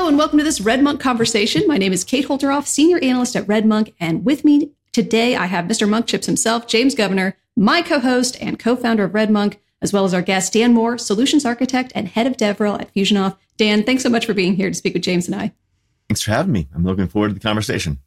and welcome to this Red Monk conversation. My name is Kate Holteroff, Senior Analyst at Red Monk, and with me today I have Mr. Monk Chips himself, James Governor, my co-host and co-founder of Red Monk, as well as our guest, Dan Moore, Solutions Architect and Head of DevRel at FusionAuth. Dan, thanks so much for being here to speak with James and I. Thanks for having me. I'm looking forward to the conversation.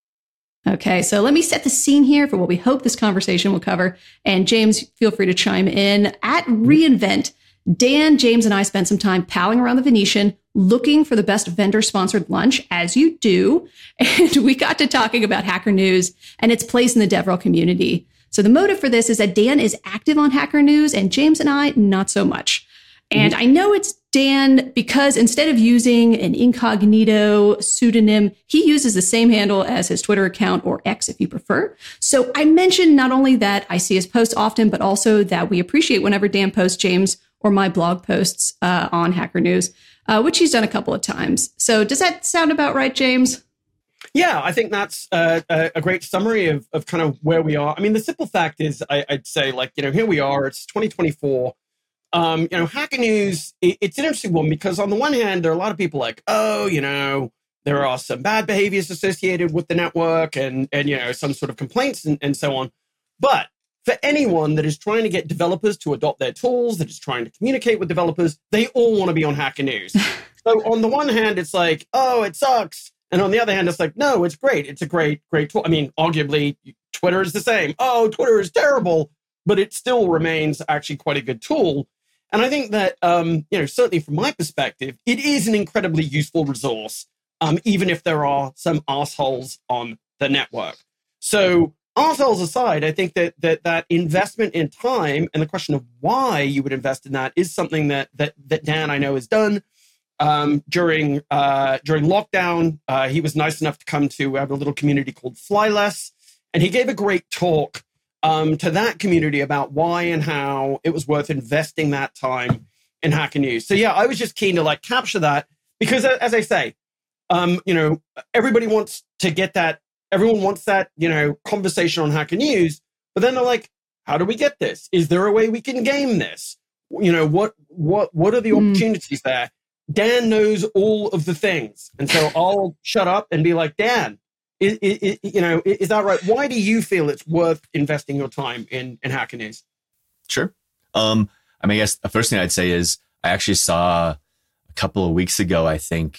Okay, so let me set the scene here for what we hope this conversation will cover. And James, feel free to chime in. At reInvent, Dan, James, and I spent some time palling around the Venetian, looking for the best vendor-sponsored lunch, as you do. And we got to talking about Hacker News and its place in the DevRel community. So the motive for this is that Dan is active on Hacker News and James and I, not so much. And I know it's Dan because instead of using an incognito pseudonym, he uses the same handle as his Twitter account, or X if you prefer. So I mentioned not only that I see his posts often, but also that we appreciate whenever Dan posts James or my blog posts on Hacker News, which he's done a couple of times. So does that sound about right, James? Yeah, I think that's a great summary of kind of where we are. I mean, the simple fact is, I'd say, like, here we are, it's 2024. Hacker News, it's an interesting one because on the one hand, there are a lot of people like, there are some bad behaviors associated with the network and some sort of complaints and so on. But for anyone that is trying to get developers to adopt their tools, that is trying to communicate with developers, they all want to be on Hacker News. So on the one hand, it's like, oh, it sucks. And on the other hand, it's like, no, it's great. It's a great tool. I mean, arguably, Twitter is the same. Oh, Twitter is terrible, but it still remains actually quite a good tool. And I think that, certainly from my perspective, it is an incredibly useful resource, even if there are some assholes on the network. So assholes aside, I think that investment in time and the question of why you would invest in that is something that Dan, I know, has done. During lockdown, he was nice enough to come to have a little community called Flyless, and he gave a great talk to that community about why and how it was worth investing that time in Hacker News. So yeah, I was just keen to capture that because, as I say, everybody wants to get that. Everyone wants that, conversation on Hacker News, but then they're like, how do we get this? Is there a way we can game this? What are the opportunities there? Dan knows all of the things. And so I'll shut up and be like, Dan, is that right? Why do you feel it's worth investing your time in Hacker News? Sure. I guess the first thing I'd say is I actually saw a couple of weeks ago, I think,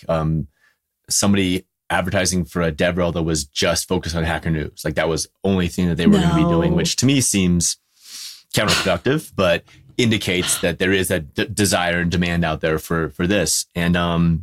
somebody advertising for a DevRel that was just focused on Hacker News. Like that was the only thing that they were going to be doing, which to me seems counterproductive, but indicates that there is a desire and demand out there for this. And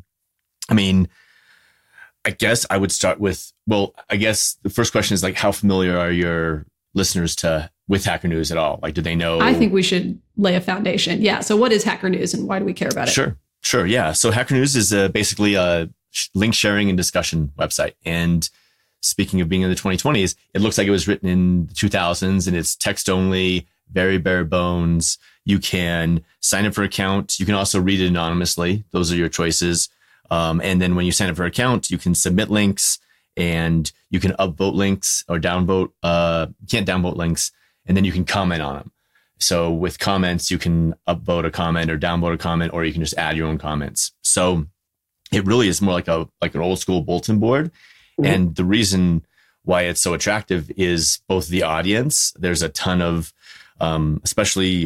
I guess I would start with, I guess the first question is how familiar are your listeners with Hacker News at all? Like, do they know? I think we should lay a foundation. Yeah. So what is Hacker News and why do we care about it? Sure. Yeah. So Hacker News is basically a link sharing and discussion website. And speaking of being in the 2020s, it looks like it was written in the 2000s and it's text only, very bare bones. You can sign up for an account. You can also read it anonymously. Those are your choices. And then when you sign up for an account, you can submit links and you can upvote links or downvote. You can't downvote links, and then you can comment on them. So with comments, you can upvote a comment or downvote a comment, or you can just add your own comments. So it really is more like an old school bulletin board. Mm-hmm. And the reason why it's so attractive is both the audience. There's a ton of, especially,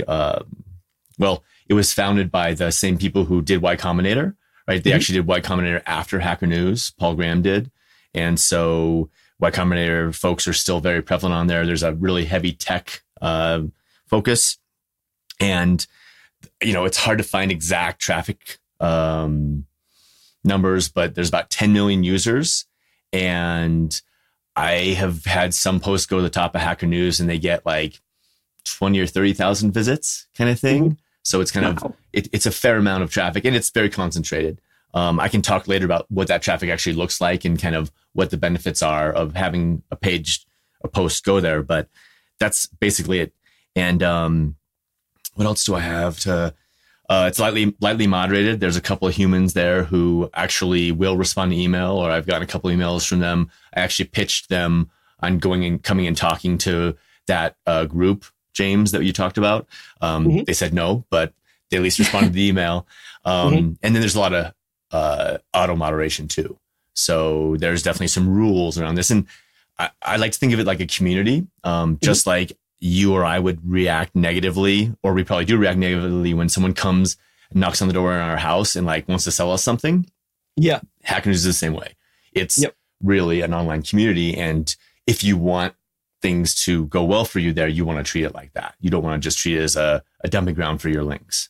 it was founded by the same people who did Y Combinator, right? They actually did Y Combinator after Hacker News. Paul Graham did. And so Y Combinator folks are still very prevalent on there. There's a really heavy tech focus. And, it's hard to find exact traffic numbers, but there's about 10 million users. And I have had some posts go to the top of Hacker News and they get 20 or 30,000 visits kind of thing. Mm-hmm. So it's kind of, it's a fair amount of traffic and it's very concentrated. I can talk later about what that traffic actually looks like and kind of what the benefits are of having a post go there, but that's basically it. And what else do I have to, it's lightly moderated. There's a couple of humans there who actually will respond to email, or I've gotten a couple of emails from them. I actually pitched them on coming and talking to that group, James, that you talked about. They said no, but they at least responded to the email. And then there's a lot of auto moderation too. So there's definitely some rules around this. And I like to think of it like a community, just like you or I would react negatively, or we probably do react negatively when someone comes and knocks on the door in our house and like wants to sell us something. Yeah. Hacker News is the same way. It's really an online community. And if you want things to go well for you there, you want to treat it like that. You don't want to just treat it as a dumping ground for your links.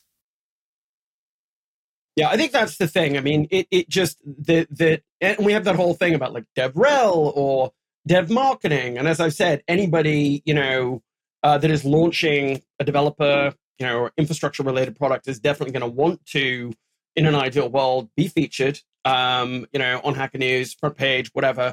Yeah, I think that's the thing. I mean, it just and we have that whole thing about like DevRel or dev marketing. And as I've said, anybody, that is launching a developer, or infrastructure related product is definitely going to want to, in an ideal world, be featured, on Hacker News, front page, whatever.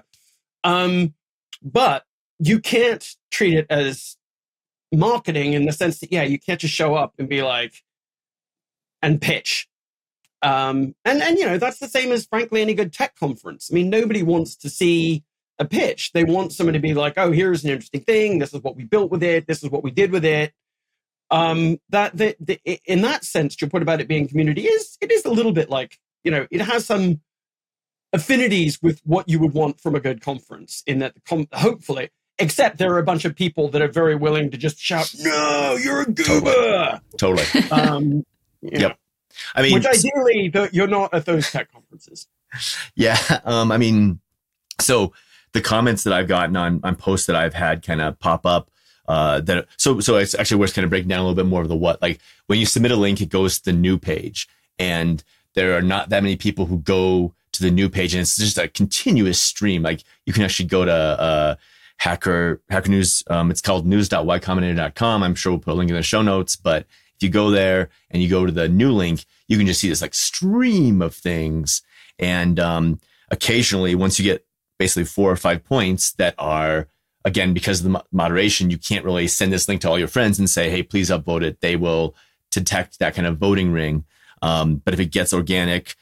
But you can't treat it as marketing in the sense that, you can't just show up and be like, and pitch. And that's the same as, frankly, any good tech conference. I mean, nobody wants to see a pitch. They want someone to be like, oh, here's an interesting thing. This is what we built with it. This is what we did with it. In that sense, your point about it being community is a little bit like, it has some affinities with what you would want from a good conference in that, hopefully, except there are a bunch of people that are very willing to just shout, no, you're a goober. Totally. Yep. I mean, which ideally you're not at those tech conferences. Yeah. So the comments that I've gotten on posts that I've had kind of pop up, so it's actually worth kind of breaking down a little bit more of the what. Like when you submit a link, it goes to the new page, and there are not that many people who go to the new page, and it's just a continuous stream. Like you can actually go to Hacker News. It's called news.ycombinator.com. I'm sure we'll put a link in the show notes, but if you go there and you go to the new link, you can just see this like stream of things. And occasionally, once you get basically 4 or 5 points that are, again, because of the moderation, you can't really send this link to all your friends and say, hey, please upvote it. They will detect that kind of voting ring. But if it gets organic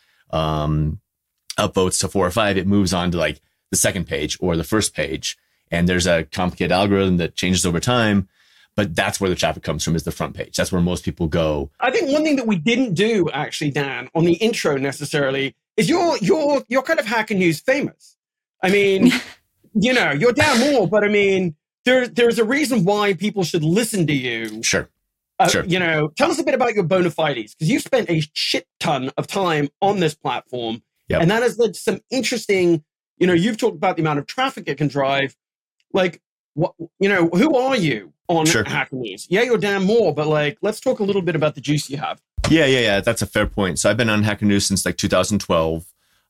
upvotes to 4 or 5, it moves on to like the second page or the first page. And there's a complicated algorithm that changes over time. But that's where the traffic comes from, is the front page. That's where most people go. I think one thing that we didn't do, actually, Dan, on the intro necessarily, is you're kind of Hacker News famous. I mean, you're Dan Moore, but I mean, there's a reason why people should listen to you. Sure. Sure. Tell us a bit about your bona fides, because you've spent a shit ton of time on this platform. Yep. And that has led to some interesting, you've talked about the amount of traffic it can drive. Like, what, who are you on Hacker News? Yeah, you're Dan Moore, but like, let's talk a little bit about the juice you have. Yeah. That's a fair point. So I've been on Hacker News since like 2012.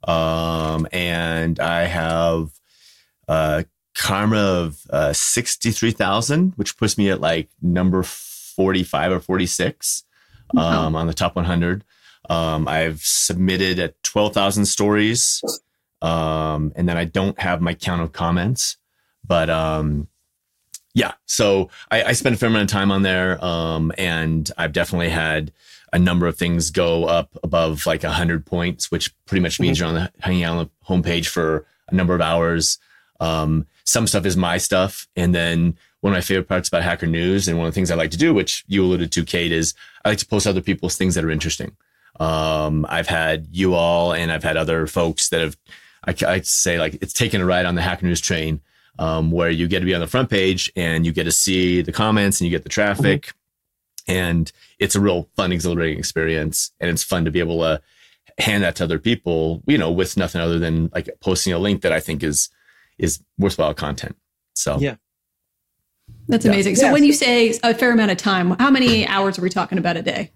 And I have karma of 63,000, which puts me at like number 45 or 46 on the top 100. I've submitted at 12,000 stories. And then I don't have my count of comments, but so I spent a fair amount of time on there. And I've definitely had a number of things go up above like 100 points, which pretty much means you're hanging out on the homepage for a number of hours. Some stuff is my stuff. And then one of my favorite parts about Hacker News, and one of the things I like to do, which you alluded to, Kate, is I like to post other people's things that are interesting. I've had you all, and I've had other folks that have, I say like it's taken a ride on the Hacker News train, where you get to be on the front page and you get to see the comments and you get the traffic. And it's a real fun, exhilarating experience. And it's fun to be able to hand that to other people, with nothing other than like posting a link that I think is worthwhile content. So, yeah. That's amazing. So when you say a fair amount of time, how many hours are we talking about a day?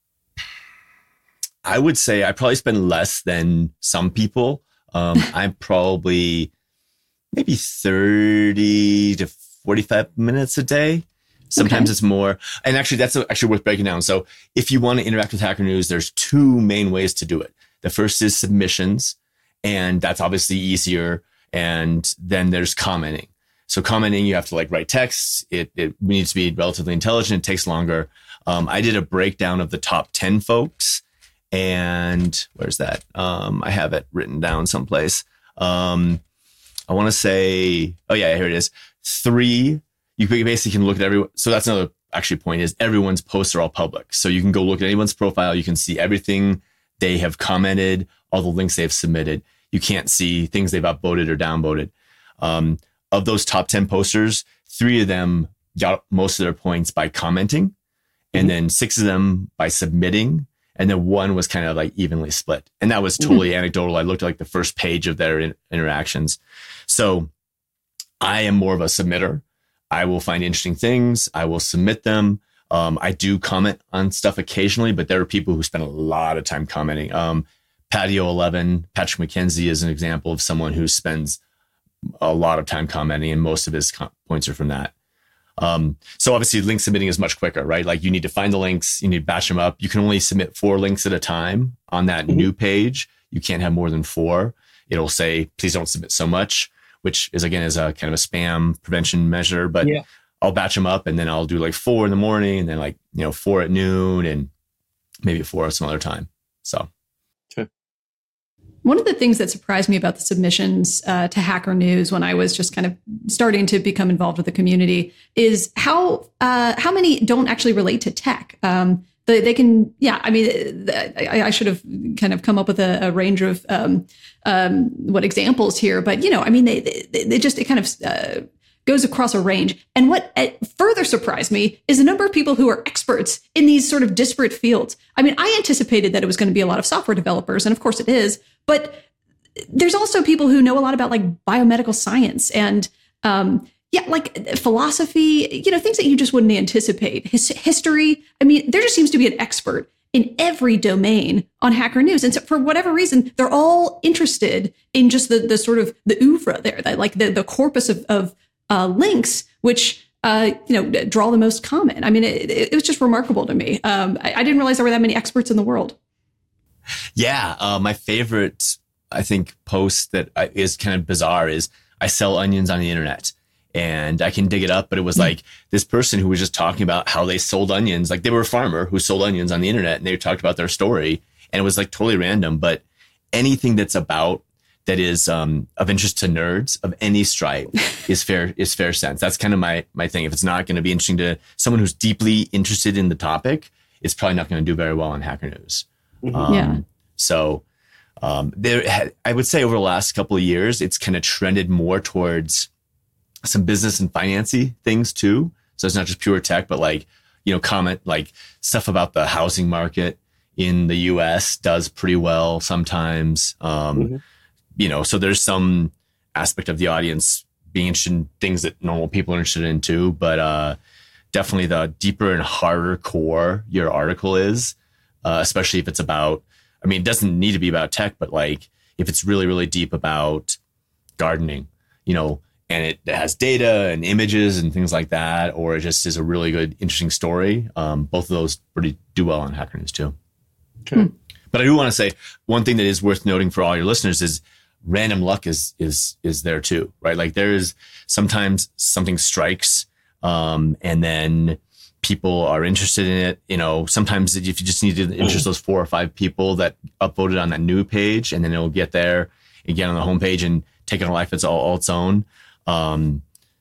I would say I probably spend less than some people. I'm probably maybe 30 to 45 minutes a day. Sometimes it's more. And actually, that's actually worth breaking down. So if you want to interact with Hacker News, there's 2 main ways to do it. The first is submissions, and that's obviously easier. And then there's commenting. So commenting, you have to like write text. It needs to be relatively intelligent. It takes longer. I did a breakdown of the top 10 folks. And where's that? I have it written down someplace. I want to say, oh yeah, here it is. 3, you basically can look at everyone. So that's another actually point, is everyone's posts are all public. So you can go look at anyone's profile. You can see everything they have commented all the links they've submitted. You can't see things they've upvoted or downvoted. Of those top 10 posters, 3 of them got most of their points by commenting, and then 6 of them by submitting, and then 1 was kind of like evenly split. And that was totally anecdotal. I looked at like the first page of their interactions. So I am more of a submitter. I will find interesting things. I will submit them. I do comment on stuff occasionally, but there are people who spend a lot of time commenting. Patio 11, Patrick McKenzie is an example of someone who spends a lot of time commenting, and most of his points are from that. So obviously link submitting is much quicker, right? Like you need to find the links, you need to batch them up. You can only submit 4 links at a time on that new page. You can't have more than 4. It'll say, please don't submit so much, which is again, is a kind of a spam prevention measure, but I'll batch them up, and then I'll do like 4 in the morning, and then like, 4 at noon, and maybe 4 some other time. So. One of the things that surprised me about the submissions to Hacker News when I was just kind of starting to become involved with the community is how many don't actually relate to tech. They can, I mean, I should have kind of come up with a range of what examples here, but I mean, they just, it kind of goes across a range. And what further surprised me is the number of people who are experts in these sort of disparate fields. I mean, I anticipated that it was going to be a lot of software developers, and of course it is, but there's also people who know a lot about like biomedical science and, like philosophy, things that you just wouldn't anticipate. History. I mean, there just seems to be an expert in every domain on Hacker News. And so for whatever reason, they're all interested in just the sort of the oeuvre there, like the corpus of links, which, draw the most comment. I mean, it was just remarkable to me. I didn't realize there were that many experts in the world. Yeah. My favorite, I think, post that is kind of bizarre is I sell onions on the internet, and I can dig it up. But it was like this person who was just talking about how they sold onions. Like they were a farmer who sold onions on the internet, and they talked about their story, and it was like totally random. But anything that's about that is of interest to nerds of any stripe is fair sense. That's kind of my thing. If it's not going to be interesting to someone who's deeply interested in the topic, it's probably not going to do very well on Hacker News. So I would say over the last couple of years, it's kind of trended more towards some business and financy things too. So it's not just pure tech, but like, comment like stuff about the housing market in the US does pretty well sometimes. So there's some aspect of the audience being interested in things that normal people are interested in too, but definitely the deeper and harder core your article is, especially if it's about, I mean, it doesn't need to be about tech, but like if it's really, really deep about gardening, and it has data and images and things like that, or it just is a really good, interesting story. Both of those pretty do well on Hacker News too. Okay. But I do want to say one thing that is worth noting for all your listeners is random luck is there too, right? Like there is sometimes something strikes, and then people are interested in it. Sometimes if you just need to interest those 4 or 5 people that upvoted on that new page, and then it'll get there again on the homepage and take on a life that's all its own. My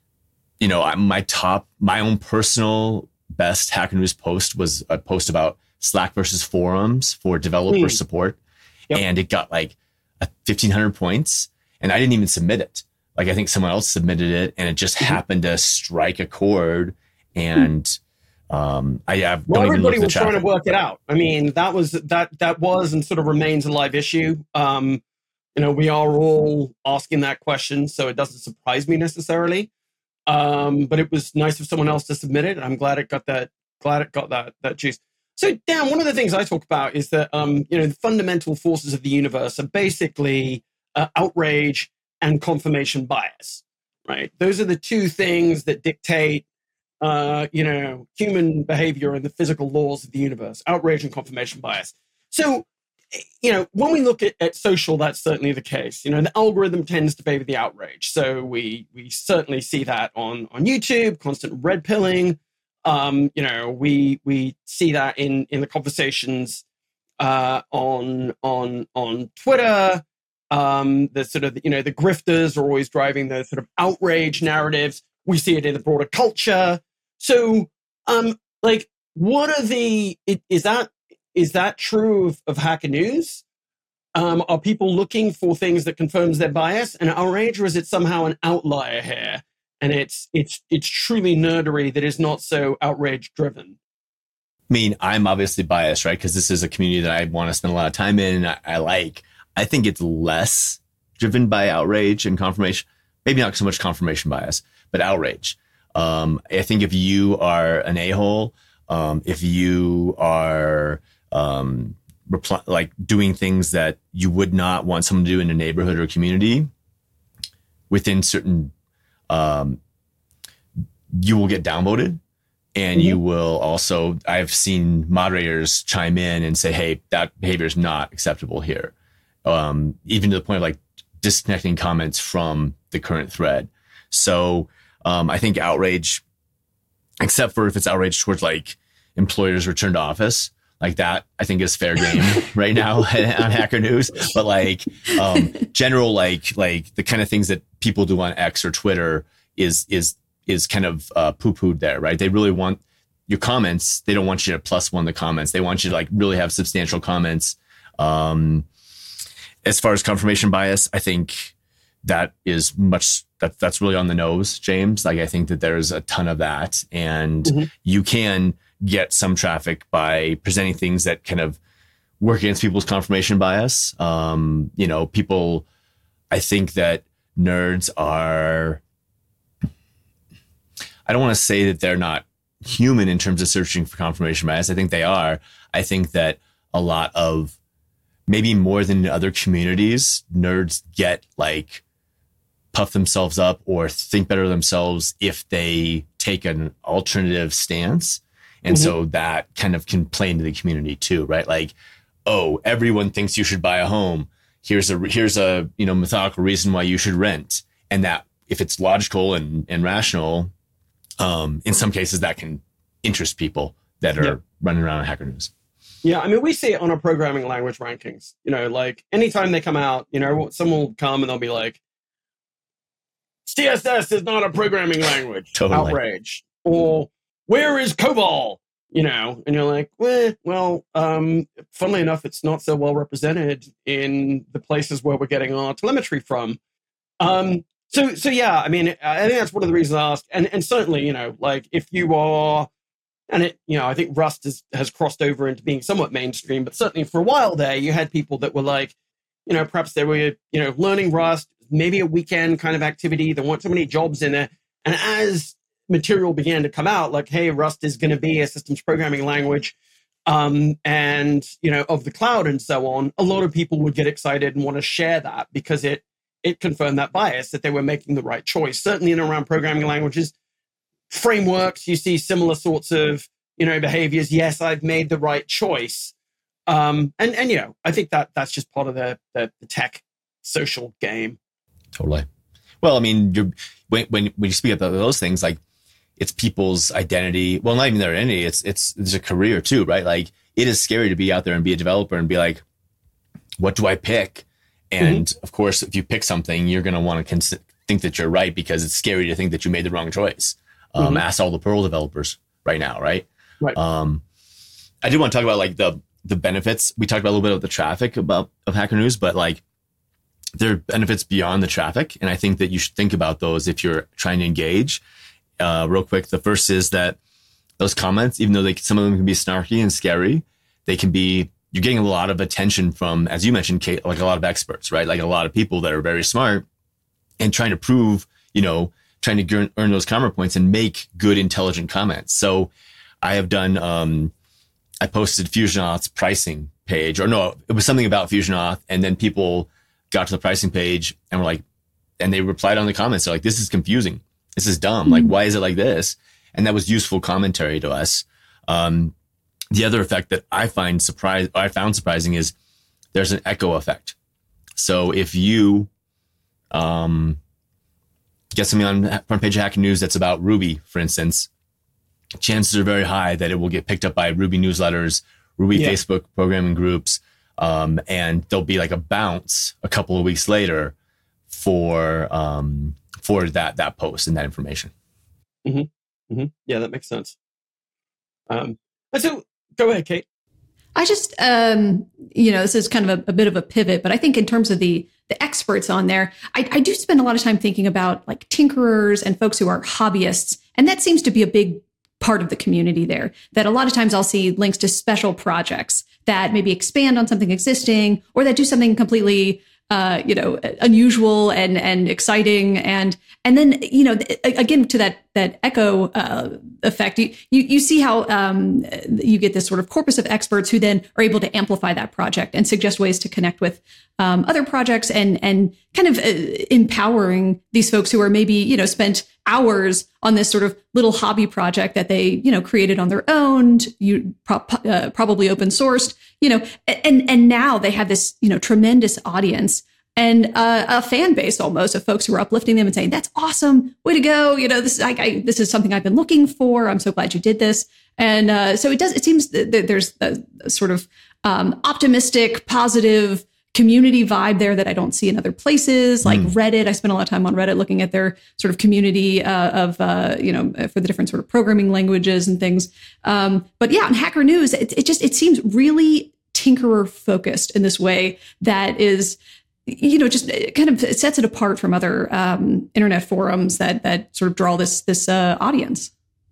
own personal best Hacker News post was a post about Slack versus forums for developer support. Yep. And it got like 1,500 points, and I didn't even submit it. Like I think someone else submitted it, and it just happened to strike a chord. And everybody was trying to work it out. I mean, that was and sort of remains a live issue. We are all asking that question, so it doesn't surprise me necessarily. But it was nice of someone else to submit it, and I'm glad it got that juice. So, Dan, one of the things I talk about is that the fundamental forces of the universe are basically outrage and confirmation bias, right? Those are the 2 things that dictate human behavior and the physical laws of the universe, outrage and confirmation bias. So, when we look at social, that's certainly the case. The algorithm tends to favor the outrage. So we certainly see that on YouTube, constant red pilling. We see that in the conversations on Twitter. The sort of, the grifters are always driving the sort of outrage narratives. We see it in the broader culture. So, what are is that true of Hacker News? Are people looking for things that confirms their bias and outrage, or is it somehow an outlier here? And it's truly nerdery that is not so outrage driven. I mean, I'm obviously biased, right? Because this is a community that I want to spend a lot of time in. And I like. I think it's less driven by outrage and confirmation. Maybe not so much confirmation bias, but outrage. I think if you are an a-hole, if you are like doing things that you would not want someone to do in a neighborhood or community, within certain, you will get downvoted. And you will also, I've seen moderators chime in and say, hey, that behavior is not acceptable here. Even to the point of like disconnecting comments from the current thread. So I think outrage, except for if it's outrage towards like employers' return to office, like that, I think is fair game right now on Hacker News. But like general, like the kind of things that people do on X or Twitter is kind of poo-pooed there, right? They really want your comments. They don't want you to +1 the comments. They want you to like really have substantial comments. As far as confirmation bias, I think that is that's really on the nose, James. Like I think that there's a ton of that, and you can get some traffic by presenting things that kind of work against people's confirmation bias. People, I think that nerds are, I don't want to say that they're not human in terms of searching for confirmation bias. I think they are. I think that a lot of, maybe more than in other communities, nerds get like puff themselves up or think better of themselves if they take an alternative stance. And so that kind of can play into the community too, right? Like, oh, everyone thinks you should buy a home. Here's a methodical reason why you should rent. And that if it's logical and rational, in some cases that can interest people that are running around on Hacker News. Yeah, I mean, we see it on our programming language rankings. Like anytime they come out, someone will come and they'll be like, CSS is not a programming language. Totally. Outrage. Or where is COBOL? And you're like, funnily enough, it's not so well represented in the places where we're getting our telemetry from. So yeah, I mean, I think that's one of the reasons I asked. And certainly, like if you are, and it, I think Rust has crossed over into being somewhat mainstream, but certainly for a while there, you had people that were like, perhaps they were, learning Rust, maybe a weekend kind of activity. There weren't so many jobs in it. And as material began to come out, like, hey, Rust is going to be a systems programming language, and, of the cloud and so on, a lot of people would get excited and want to share that because it confirmed that bias, that they were making the right choice. Certainly in and around programming languages, frameworks, you see similar sorts of, behaviors. Yes, I've made the right choice. And I think that's just part of the tech social game. Totally. Well, I mean, when you speak about those things, like it's people's identity. Well, not even their identity. It's a career too, right? Like it is scary to be out there and be a developer and be like, what do I pick? And of course, if you pick something, you're going to want to think that you're right because it's scary to think that you made the wrong choice. Ask all the Perl developers right now, right? Right. I did want to talk about like the benefits. We talked about a little bit of the traffic of Hacker News, but like there are benefits beyond the traffic. And I think that you should think about those if you're trying to engage. Real quick, the first is that those comments, even though some of them can be snarky and scary, you're getting a lot of attention from, as you mentioned, Kate, like a lot of experts, right? Like a lot of people that are very smart and trying to prove, trying to earn those karma points and make good, intelligent comments. So I have done, I posted FusionAuth's pricing page, or no, it was something about FusionAuth. And then people got to the pricing page and were like, and they replied on the comments. They're like, this is confusing. This is dumb. Like, why is it like this? And that was useful commentary to us. The other effect that I found surprising is there's an echo effect. So if you get something on front page of Hacker News that's about Ruby, for instance, chances are very high that it will get picked up by Ruby newsletters, Ruby Facebook programming groups, and there'll be like a bounce a couple of weeks later for that post and that information. Yeah, that makes sense. So go ahead, Kate. I just, this is kind of a bit of a pivot, but I think in terms of the experts on there, I do spend a lot of time thinking about like tinkerers and folks who are hobbyists. And that seems to be a big part of the community there, that a lot of times I'll see links to special projects that maybe expand on something existing or that do something completely unusual and exciting. And then, again, to that echo effect, you see how you get this sort of corpus of experts who then are able to amplify that project and suggest ways to connect with other projects and kind of empowering these folks who are maybe, spent hours on this sort of little hobby project that they, created on their own, probably open sourced, and now they have this, tremendous audience and a fan base almost of folks who are uplifting them and saying, that's awesome. Way to go. This is something I've been looking for. I'm so glad you did this. And so it seems that there's a sort of optimistic, positive community vibe there that I don't see in other places, like Reddit. I spent a lot of time on Reddit looking at their sort of community for the different sort of programming languages and things. But yeah, on Hacker News, it seems really tinkerer focused in this way that is, just kind of sets it apart from other internet forums that sort of draw this audience.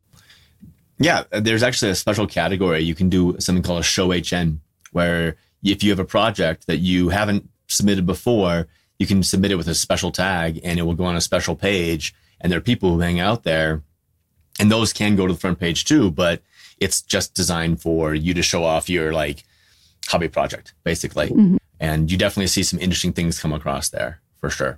Yeah, there's actually a special category. You can do something called a show HN, where if you have a project that you haven't submitted before, you can submit it with a special tag and it will go on a special page. And there are people who hang out there, and those can go to the front page too, but it's just designed for you to show off your like hobby project, basically. Mm-hmm. And you definitely see some interesting things come across there for sure.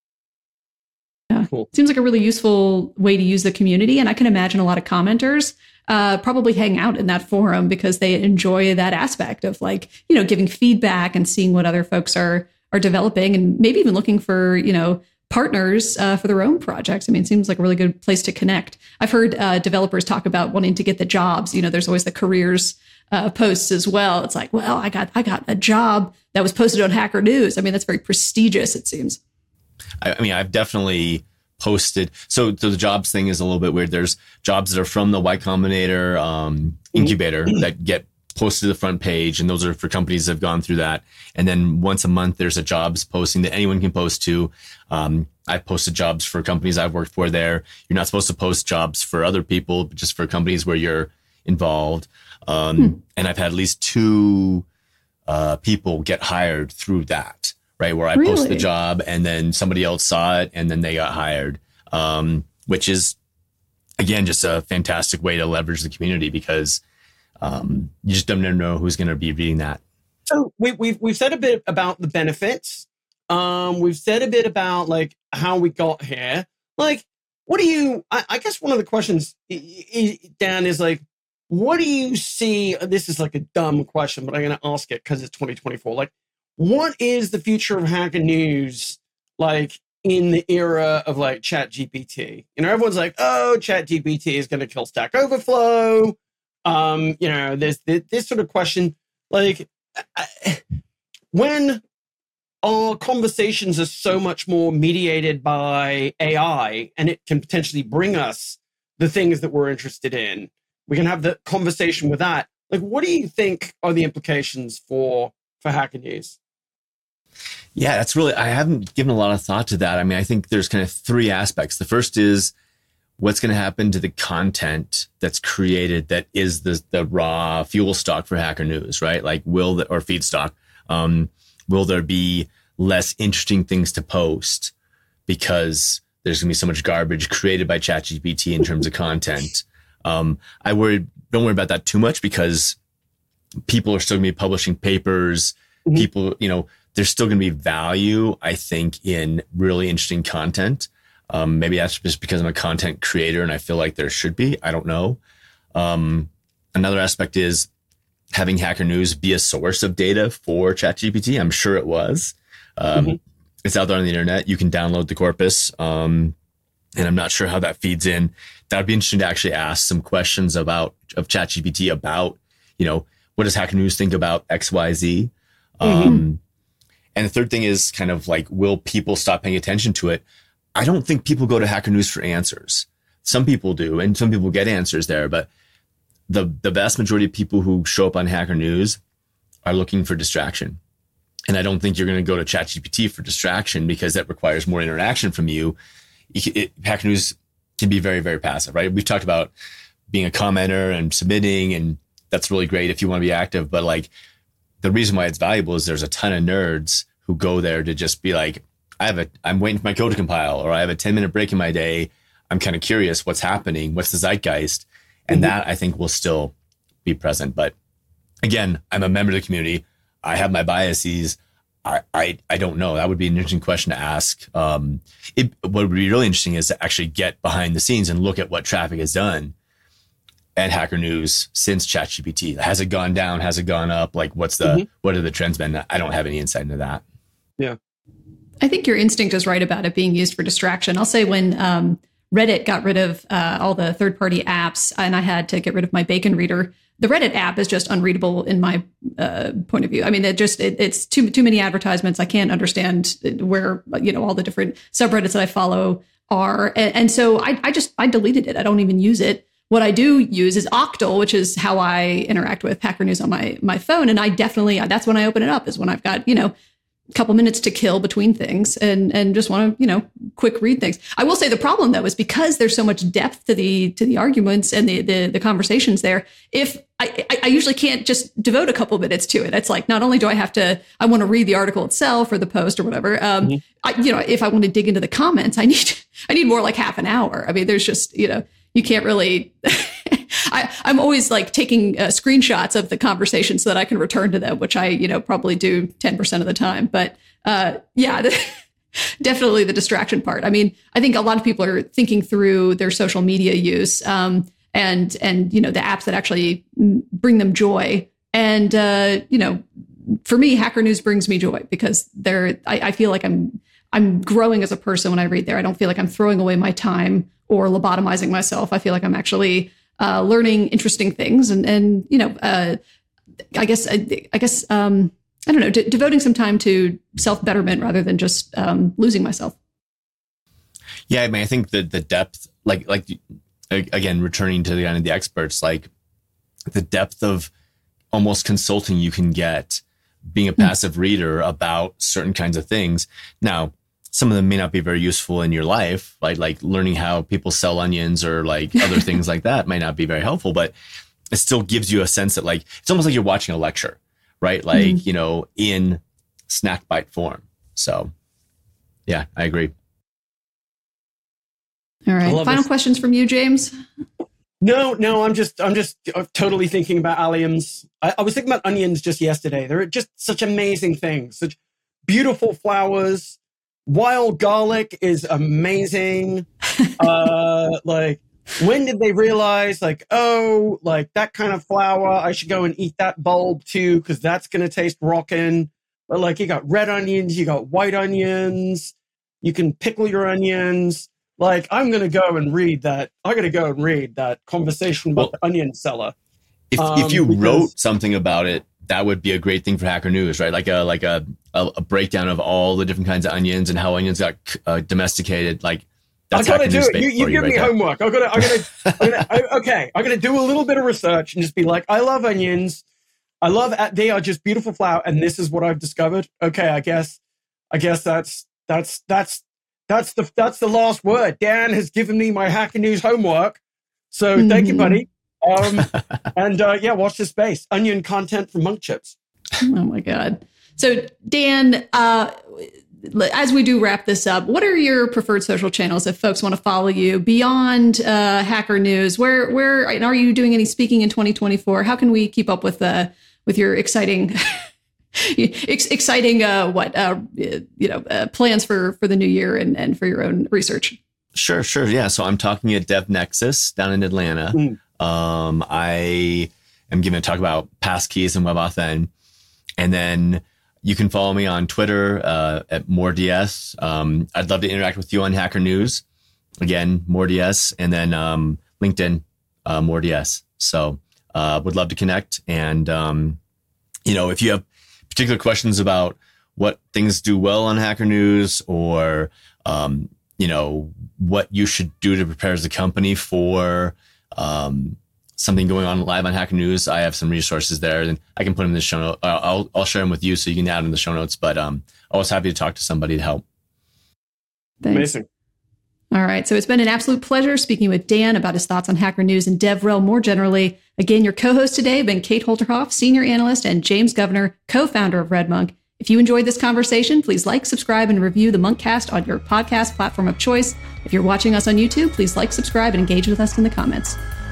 Yeah, cool. Seems like a really useful way to use the community. And I can imagine a lot of commenters probably hang out in that forum because they enjoy that aspect of like, giving feedback and seeing what other folks are developing and maybe even looking for, partners for their own projects. I mean, it seems like a really good place to connect. I've heard developers talk about wanting to get the jobs. There's always the careers posts as well. It's like, well, I got a job that was posted on Hacker News. I mean, that's very prestigious, it seems. I mean, I've definitely posted. So the jobs thing is a little bit weird. There's jobs that are from the Y Combinator incubator that get posted to the front page. And those are for companies that have gone through that. And then once a month, there's a jobs posting that anyone can post to. I've posted jobs for companies I've worked for there. You're not supposed to post jobs for other people, but just for companies where you're involved. And I've had at least 2 people get hired through that. Right, where I posted the job and then somebody else saw it and then they got hired, which is, again, just a fantastic way to leverage the community because you just don't know who's going to be reading that. So we've said a bit about the benefits. We've said a bit about like how we got here. Like, what do you? I guess one of the questions, Dan, is like, what do you see? This is like a dumb question, but I'm going to ask it because it's 2024. Like, what is the future of Hacker News like in the era of like ChatGPT? Everyone's like, oh, ChatGPT is going to kill Stack Overflow. There's this sort of question. Like, when our conversations are so much more mediated by AI and it can potentially bring us the things that we're interested in, we can have the conversation with that. Like, what do you think are the implications for Hacker News? Yeah, that's really, I haven't given a lot of thought to that. I mean, I think there's kind of 3 aspects. The first is what's going to happen to the content that's created that is the raw fuel stock for Hacker News, right? Like or feedstock. Will there be less interesting things to post because there's going to be so much garbage created by ChatGPT in terms of content? Don't worry about that too much because people are still going to be publishing papers. Mm-hmm. People, there's still going to be value, I think, in really interesting content. Maybe that's just because I'm a content creator and I feel like there should be. I don't know. Another aspect is having Hacker News be a source of data for ChatGPT. I'm sure it was. It's out there on the internet. You can download the corpus. And I'm not sure how that feeds in. That would be interesting to actually ask some questions of ChatGPT about, what does Hacker News think about XYZ? And the third thing is kind of like, will people stop paying attention to it? I don't think people go to Hacker News for answers. Some people do, and some people get answers there. But the vast majority of people who show up on Hacker News are looking for distraction. And I don't think you're going to go to ChatGPT for distraction because that requires more interaction from you. Hacker News can be very, very passive, right? We've talked about being a commenter and submitting, and that's really great if you want to be active. But like, the reason why it's valuable is there's a ton of nerds who go there to just be like, I'm waiting for my code to compile, or I have a 10-minute break in my day. I'm kind of curious what's happening. What's the zeitgeist? And that I think will still be present. But again, I'm a member of the community. I have my biases. I don't know. That would be an interesting question to ask. What would be really interesting is to actually get behind the scenes and look at what traffic has done at Hacker News since ChatGPT. Has it gone down? Has it gone up? Like, what are the trends been? I don't have any insight into that. Yeah. I think your instinct is right about it being used for distraction. I'll say when Reddit got rid of all the third-party apps and I had to get rid of my Bacon reader, the Reddit app is just unreadable in my point of view. I mean, it's too many advertisements. I can't understand where, all the different subreddits that I follow are. And so I deleted it. I don't even use it. What I do use is Octal, which is how I interact with Hacker News on my phone. And I definitely, that's when I open it up, is when I've got, a couple minutes to kill between things and just want to, quick read things. I will say the problem though is because there's so much depth to the arguments and the conversations there. If I usually can't just devote a couple minutes to it. It's like, not only do I want to read the article itself or the post or whatever. If I want to dig into the comments, I need more like half an hour. I mean, there's just, you can't really, I'm always like taking screenshots of the conversation so that I can return to them, which I, probably do 10% of the time. But definitely the distraction part. I mean, I think a lot of people are thinking through their social media use and the apps that actually bring them joy. And, for me, Hacker News brings me joy because I feel like I'm growing as a person when I read there. I don't feel like I'm throwing away my time or lobotomizing myself. I feel like I'm actually learning interesting things and I guess I don't know, devoting some time to self-betterment rather than just losing myself. Yeah, I mean, I think the depth, like again, returning to the end of the experts, like the depth of almost consulting you can get being a passive reader about certain kinds of things. Now, some of them may not be very useful in your life, like learning how people sell onions or like other things like that might not be very helpful, but it still gives you a sense that like, it's almost like you're watching a lecture, right? Like, in snack bite form. So yeah, I agree. All right. Final questions from you, James? No, I'm just totally thinking about alliums. I was thinking about onions just yesterday. They're just such amazing things, such beautiful flowers. Wild garlic is amazing. Like, when did they realize, like, oh, like that kind of flower, I should go and eat that bulb too, because that's going to taste rockin'. But like, you got red onions, you got white onions, you can pickle your onions. Like, I'm going to go and read that. I'm going to go and read that conversation about the onion seller. If you wrote something about it, that would be a great thing for Hacker News, right? Like a breakdown of all the different kinds of onions and how onions got domesticated. Like, that's I gotta do it. You give me homework. I'm gonna do a little bit of research and just be like, I love onions. They are just beautiful flower, and this is what I've discovered. Okay, I guess that's the last word. Dan has given me my Hacker News homework, so thank you, buddy. Watch this space. Onion content from Monk Chips. Oh my God. So Dan, as we do wrap this up, what are your preferred social channels if folks want to follow you beyond Hacker News? Where are you doing any speaking in 2024? How can we keep up with your exciting plans for the new year and for your own research? Sure. Yeah. So I'm talking at DevNexus down in Atlanta. I am giving a talk about passkeys and WebAuthn. And then you can follow me on Twitter at MoreDS. I'd love to interact with you on Hacker News. Again, MoreDS. And then LinkedIn, MoreDS. So would love to connect. And, if you have particular questions about what things do well on Hacker News or, what you should do to prepare as a company for something going on live on Hacker News, I have some resources there, and I can put them in the show note. I'll share them with you so you can add them in the show notes. But always happy to talk to somebody to help. Thanks. Amazing. All right. So it's been an absolute pleasure speaking with Dan about his thoughts on Hacker News and DevRel more generally. Again, your co-hosts today have been Kate Holterhoff, Senior Analyst, and James Governor, co-founder of RedMonk. If you enjoyed this conversation, please like, subscribe, and review the Monkcast on your podcast platform of choice. If you're watching us on YouTube, please like, subscribe, and engage with us in the comments.